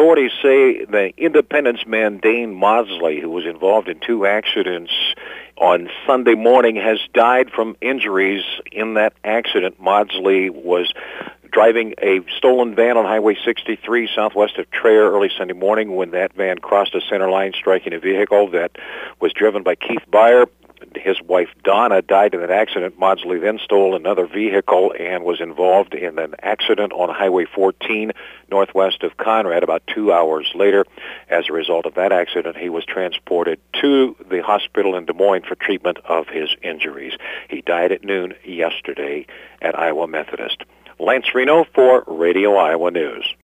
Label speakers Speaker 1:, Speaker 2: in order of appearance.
Speaker 1: authorities say the Independence man Dane Maudsley, who was involved in two accidents on Sunday morning, has died from injuries in that accident. Maudsley was driving a stolen van on Highway 63 southwest of Traer early Sunday morning when that van crossed a center line, striking a vehicle that was driven by Keith Beyer. His wife, Donna, died in that accident. Maudsley then stole another vehicle and was involved in an accident on Highway 14 northwest of Conrad about 2 hours later. As a result of that accident, he was transported to the hospital in Des Moines for treatment of his injuries. He died at noon yesterday at Iowa Methodist. Lance Reno for Radio Iowa News.